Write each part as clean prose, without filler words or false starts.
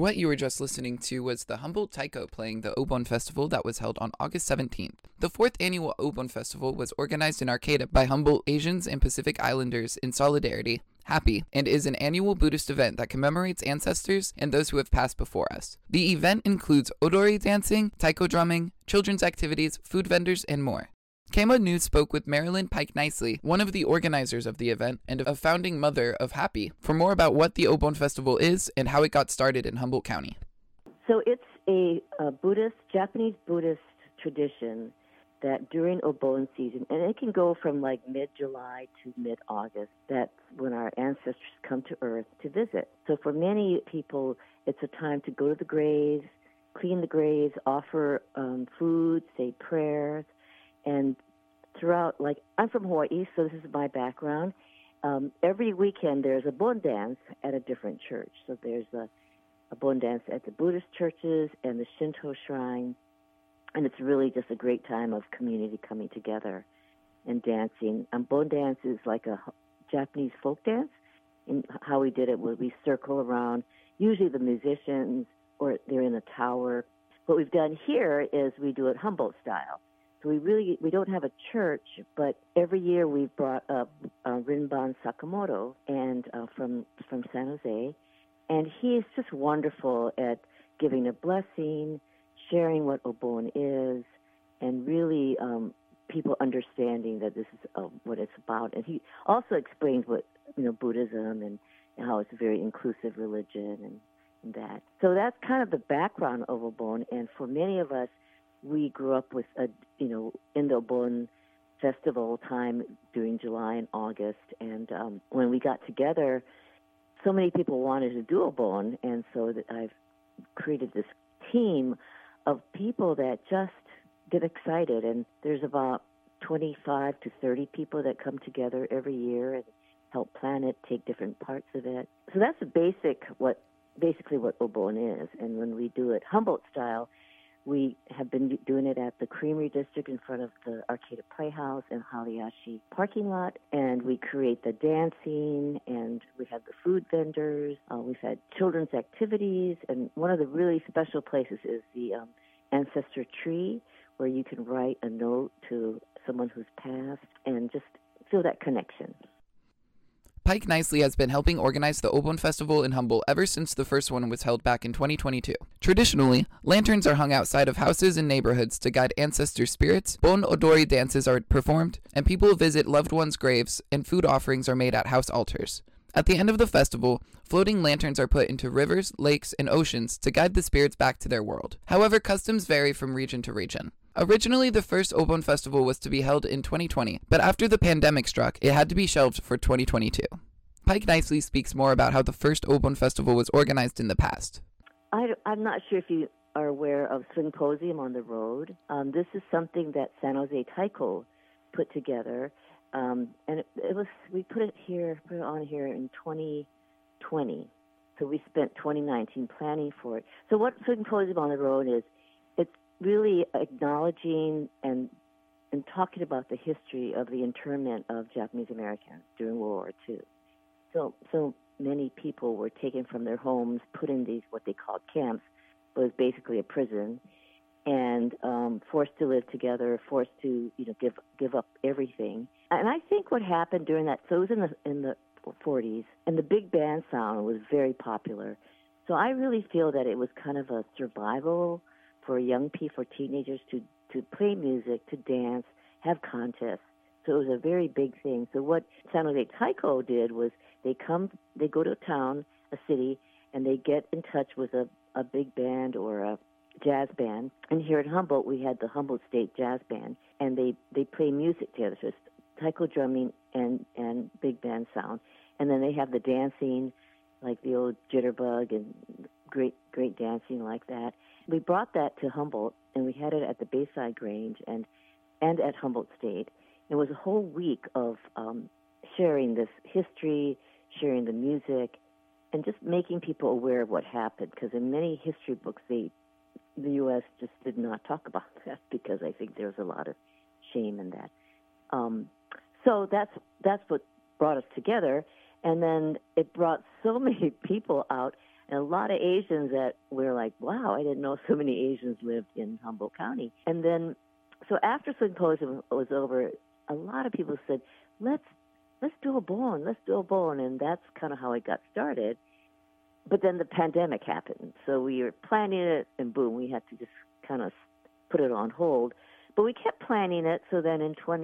What you were just listening to was the Humboldt Taiko playing the Obon Festival that was held on August 17th. The 4th annual Obon Festival was organized in Arcata by Humboldt Asians and Pacific Islanders in solidarity, Happy, and is an annual Buddhist event that commemorates ancestors and those who have passed before us. The event includes odori dancing, taiko drumming, children's activities, food vendors, and more. KMUD News spoke with Marilyn Pike Nicely, one of the organizers of the event and a founding mother of Happy, for more about what the Obon Festival is and how it got started in Humboldt County. So it's a Japanese Buddhist tradition that during Obon season, and it can go from like mid-July to mid-August, that's when our ancestors come to Earth to visit. So for many people, it's a time to go to the graves, clean the graves, offer food, say prayers. And throughout, like, I'm from Hawaii, so this is my background. Every weekend there's a bon dance at a different church. So there's a bon dance at the Buddhist churches and the Shinto shrine. And it's really just a great time of community coming together and dancing. Bon dance is like a Japanese folk dance. And how we did it was we circle around, usually the musicians, or they're in a tower. What we've done here is we do it Humboldt style. So we don't have a church, but every year we've brought up Rinban Sakamoto and from San Jose, and he's just wonderful at giving a blessing, sharing what Obon is, and really people understanding that this is what it's about. And he also explains what Buddhism and how it's a very inclusive religion and that. So that's kind of the background of Obon, and for many of us, we grew up with in the Obon festival time during July and August, and when we got together, so many people wanted to do Obon, and so that I've created this team of people that just get excited, and there's about 25 to 30 people that come together every year and help plan it, take different parts of it. So that's basically what Obon is, and when we do it Humboldt style, we have been doing it at the Creamery District in front of the Arcata Playhouse and Haliashi parking lot, and we create the dancing, and we have the food vendors. We've had children's activities, and one of the really special places is the ancestor tree, where you can write a note to someone who's passed and just feel that connection. Pike Nicely has been helping organize the Obon Festival in Humboldt ever since the first one was held back in 2022. Traditionally, lanterns are hung outside of houses and neighborhoods to guide ancestor spirits, bon odori dances are performed, and people visit loved ones' graves, and food offerings are made at house altars. At the end of the festival, floating lanterns are put into rivers, lakes, and oceans to guide the spirits back to their world. However, customs vary from region to region. Originally, the first Obon Festival was to be held in 2020, but after the pandemic struck, it had to be shelved for 2022. Pike Nicely speaks more about how the first Obon Festival was organized in the past. I'm not sure if you are aware of Symposium on the Road. This is something that San Jose Taiko put together, and we put it on here in 2020. So we spent 2019 planning for it. So what Symposium on the Road is, it's really acknowledging and talking about the history of the internment of Japanese Americans during World War II. So many people were taken from their homes, put in these what they called camps, but it was basically a prison, and forced to live together, forced to give up everything. And I think what happened during that, so it was in the 40s, and the big band sound was very popular. So I really feel that it was kind of a survival for young people, for teenagers to play music, to dance, have contests. So it was a very big thing. So what San Jose Taiko did was they go to a town, a city, and they get in touch with a big band or a jazz band. And here at Humboldt, we had the Humboldt State Jazz Band, and they play music together. So it's taiko drumming and big band sound. And then they have the dancing, like the old jitterbug and great dancing like that. We brought that to Humboldt, and we had it at the Bayside Grange and at Humboldt State. It was a whole week of sharing this history, sharing the music, and just making people aware of what happened. Because in many history books, the U.S. just did not talk about that because I think there was a lot of shame in that. So that's what brought us together. And then it brought so many people out. And a lot of Asians that were like, wow, I didn't know so many Asians lived in Humboldt County. And then, so after Symposium was over, a lot of people said, let's do a bone, and that's kind of how it got started. But then the pandemic happened, so we were planning it, and boom, we had to just kind of put it on hold. But we kept planning it, so then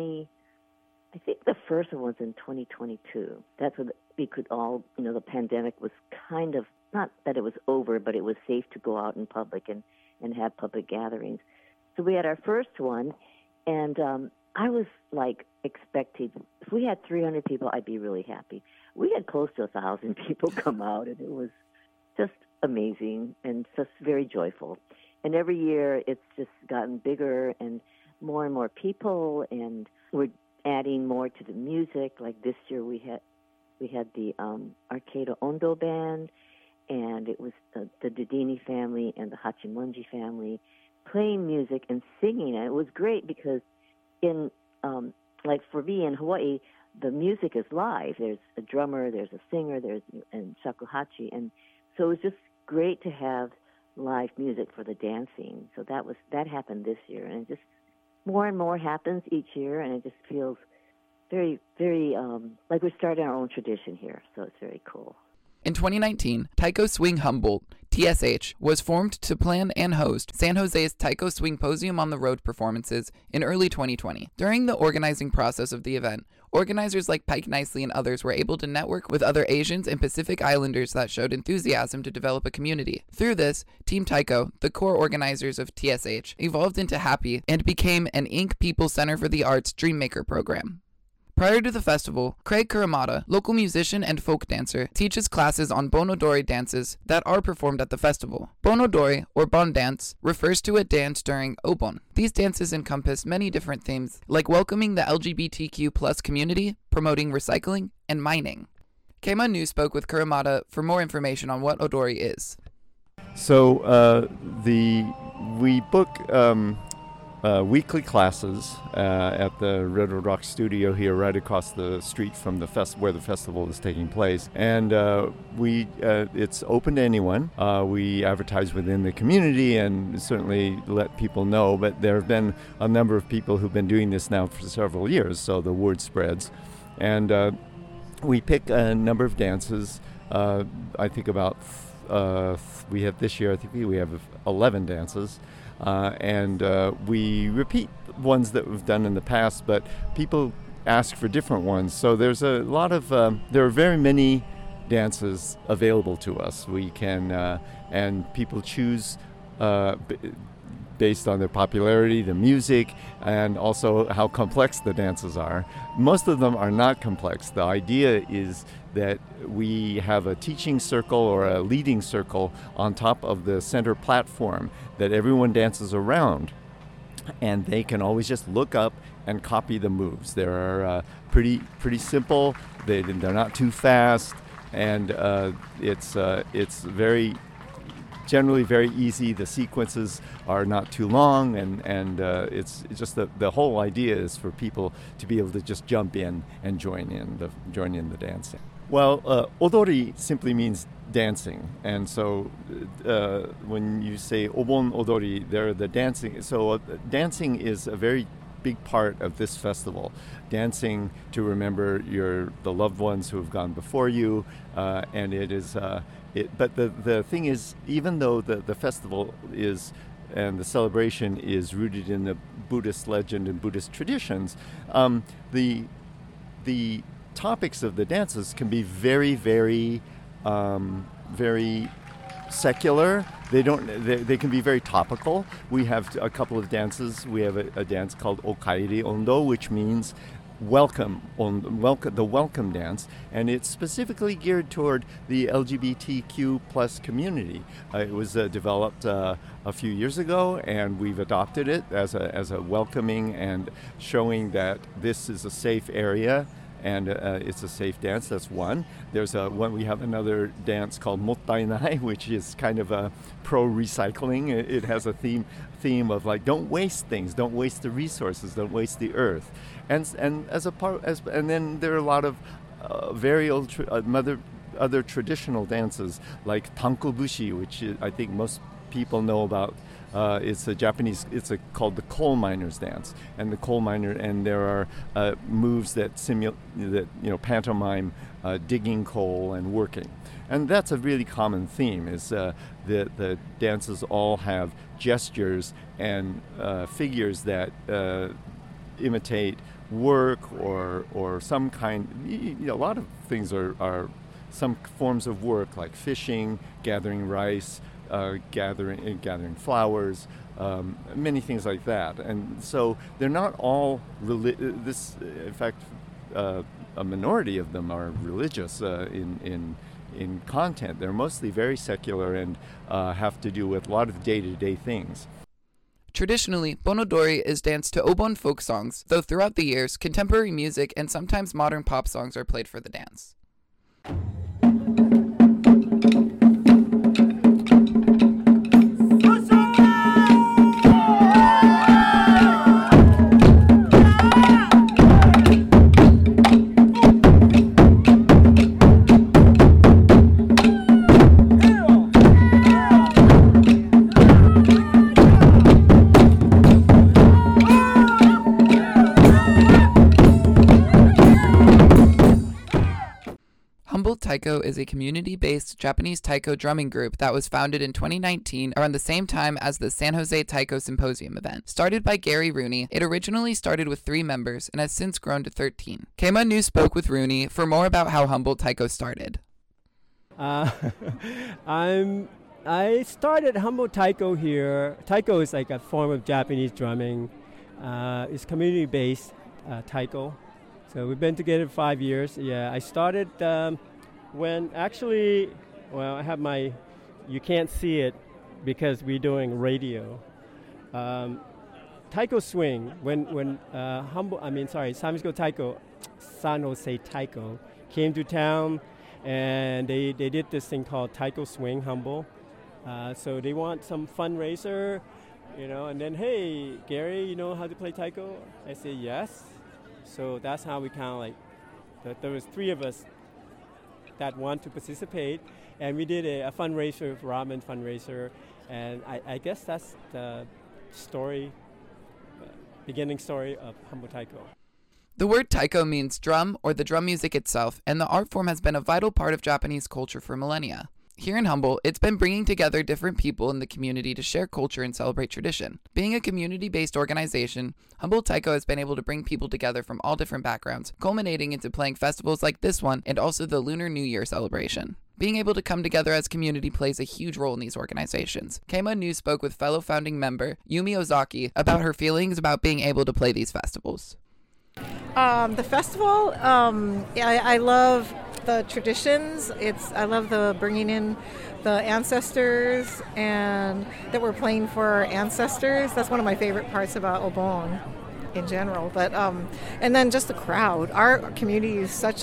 I think the first one was in 2022. That's when we could all, the pandemic was kind of, not that it was over, but it was safe to go out in public and have public gatherings. So we had our first one, and I was like expecting, if we had 300 people, I'd be really happy. We had close to 1,000 people come out, and it was just amazing and just very joyful. And every year it's just gotten bigger and more people, and we're adding more to the music. Like this year we had the Arcado Ondo Band, and it was the Dudini family and the Hachimonji family playing music and singing. And it was great because in like for me in Hawaii, the music is live. There's a drummer, there's a singer, and shakuhachi, and so it was just great to have live music for the dancing. So that happened this year, and it just more and more happens each year, and it just feels very, very like we're starting our own tradition here. So it's very cool. In 2019, Taiko Swing Humboldt, TSH, was formed to plan and host San Jose's Taiko Swing Posium on the Road performances in early 2020. During the organizing process of the event, organizers like Pike Nicely and others were able to network with other Asians and Pacific Islanders that showed enthusiasm to develop a community. Through this, Team Taiko, the core organizers of TSH, evolved into Happy and became an Inc. People Center for the Arts Dreammaker program. Prior to the festival, Craig Kuramata, local musician and folk dancer, teaches classes on Bon-Odori dances that are performed at the festival. Bon-Odori, or Bon Dance, refers to a dance during Obon. These dances encompass many different themes, like welcoming the LGBTQ+ community, promoting recycling, and mining. Keima News spoke with Kuramata for more information on what Odori is. So we book weekly classes at the Redwood Rock Studio here, right across the street from the where the festival is taking place. And it's open to anyone. We advertise within the community and certainly let people know. But there have been a number of people who've been doing this now for several years, so the word spreads. And we pick a number of dances. I think about we have this year. I think we have 11 dances. And we repeat ones that we've done in the past, but people ask for different ones. So there's a lot of, there are very many dances available to us. We can, and people choose based on their popularity, the music, and also how complex the dances are. Most of them are not complex. The idea is that we have a teaching circle or a leading circle on top of the center platform that everyone dances around, and they can always just look up and copy the moves. They're pretty simple. They're not too fast, and it's generally very easy. The sequences are not too long, and it's just the whole idea is for people to be able to just jump in and join in the dancing. Well, odori simply means dancing, and so when you say obon odori, they're the dancing. So dancing is a very big part of this festival. Dancing to remember the loved ones who have gone before you, and it is. But the thing is, even though the festival is and the celebration is rooted in the Buddhist legend and Buddhist traditions, the topics of the dances can be very, very, very secular. They can be very topical. We have a couple of dances. We have a dance called Okaeri Ondo, which means the welcome dance, and it's specifically geared toward the LGBTQ plus community. It was developed a few years ago, and we've adopted it as a welcoming and showing that this is a safe area and it's a safe dance. That's one. There's we have another dance called Mottainai, which is kind of a pro-recycling. It has a theme of like, don't waste things, don't waste the resources, don't waste the earth. And then there are a lot of very old other traditional dances like tankobushi, which I think most people know about. It's a Japanese. Called the coal miners dance, and there are moves that pantomime digging coal and working, and that's a really common theme. Is the dances all have gestures and figures that imitate work or some kind. A lot of things are some forms of work like fishing, gathering rice. Gathering flowers, many things like that, and so they're not all in fact, a minority of them are religious in content. They're mostly very secular and have to do with a lot of day-to-day things. Traditionally, Bonodori is danced to Obon folk songs, though throughout the years, contemporary music and sometimes modern pop songs are played for the dance. Humboldt Taiko is a community-based Japanese taiko drumming group that was founded in 2019 around the same time as the San Jose Taiko Symposium event. Started by Gary Rooney, it originally started with 3 members and has since grown to 13. Keima New spoke with Rooney for more about how Humboldt Taiko started. I started Humboldt Taiko here. Taiko is like a form of Japanese drumming. It's community-based taiko. So we've been together 5 years. Yeah, I started when actually, I have you can't see it because we're doing radio. Taiko swing, when San Jose Taiko came to town, and they did this thing called Taiko Swing Humboldt. So they want some fundraiser, and then, hey, Gary, you know how to play taiko? I say yes. So that's how we kind of there was 3 of us that want to participate, and we did a fundraiser, ramen fundraiser, and I guess that's the beginning story of Humboldt Taiko. The word taiko means drum or the drum music itself, and the art form has been a vital part of Japanese culture for millennia. Here in Humboldt, it's been bringing together different people in the community to share culture and celebrate tradition. Being a community-based organization, Humboldt Taiko has been able to bring people together from all different backgrounds, culminating into playing festivals like this one and also the Lunar New Year celebration. Being able to come together as community plays a huge role in these organizations. Keima New spoke with fellow founding member Yumi Ozaki about her feelings about being able to play these festivals. The festival, I love the traditions. I love the bringing in the ancestors and that we're playing for our ancestors. That's one of my favorite parts about Obon in general. But and then just the crowd. Our community is such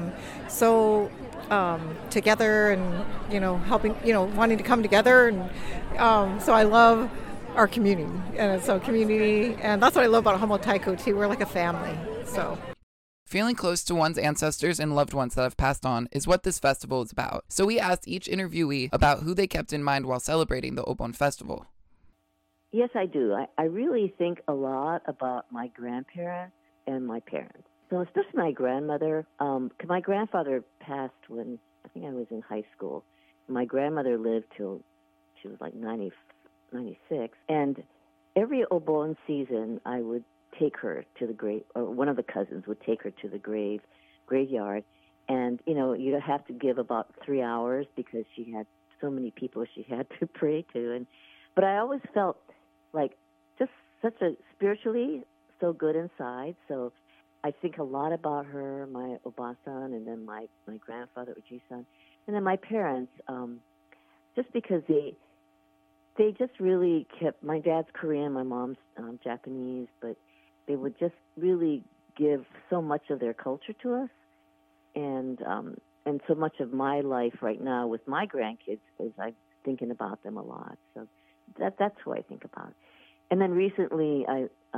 together and helping, wanting to come together, and so I love our community, and that's what I love about Humboldt Taiko too. We're like a family. So feeling close to one's ancestors and loved ones that have passed on is what this festival is about. So we asked each interviewee about who they kept in mind while celebrating the Obon Festival. Yes, I do. I really think a lot about my grandparents and my parents. So especially my grandmother. My grandfather passed when I think I was in high school. My grandmother lived till she was like 96. And every Obon season, I would take her to the grave, or one of the cousins would take her to the graveyard. And, you'd have to give about 3 hours because she had so many people she had to pray to. But I always felt like just spiritually so good inside. So I think a lot about her, my Obasan, and then my grandfather, Uji-san, and then my parents, just because they just really kept, my dad's Korean, my mom's Japanese, but they would just really give so much of their culture to us, and so much of my life right now with my grandkids is I'm thinking about them a lot. So that's who I think about. And then recently,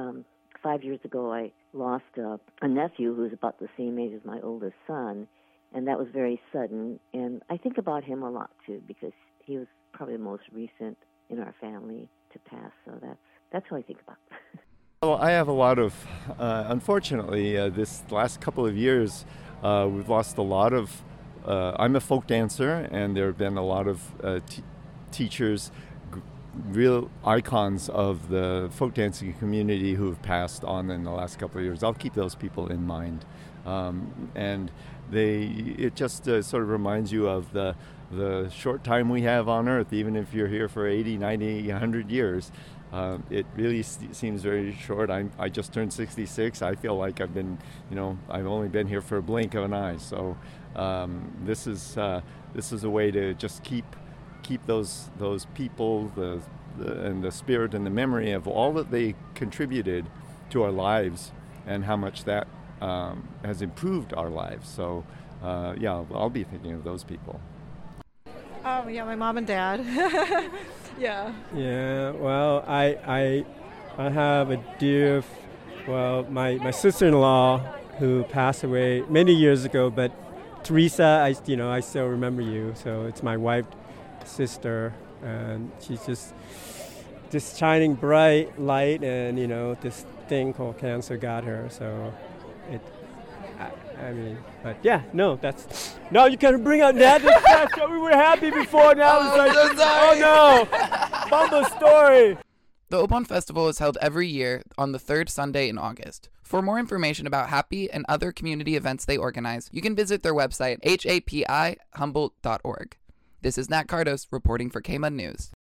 5 years ago, I lost a nephew who's about the same age as my oldest son, and that was very sudden. And I think about him a lot too, because he was probably the most recent in our family to pass. So that's who I think about. Well, I have a lot of, unfortunately, this last couple of years, we've lost a lot of, I'm a folk dancer, and there have been a lot of teachers, real icons of the folk dancing community who have passed on in the last couple of years. I'll keep those people in mind. And it just sort of reminds you of the short time we have on Earth, even if you're here for 80, 90, 100 years. It really seems very short. I just turned 66. I feel like I've only been here for a blink of an eye. So this is a way to just keep those people, and the spirit and the memory of all that they contributed to our lives, and how much that has improved our lives. So I'll be thinking of those people. My mom and dad. Yeah. Yeah. Well, I have a dear, my sister-in-law who passed away many years ago. But Teresa, I still remember you. So it's my wife's sister, and she's just shining bright light, and this thing called cancer got her. So no, you can't bring up that. We were happy before, now it's like, so sorry. Oh no, bumble story. The Obon Festival is held every year on the third Sunday in August. For more information about Happy and other community events they organize, you can visit their website, hapihumboldt.org. This is Nat Cardos reporting for KMUN News.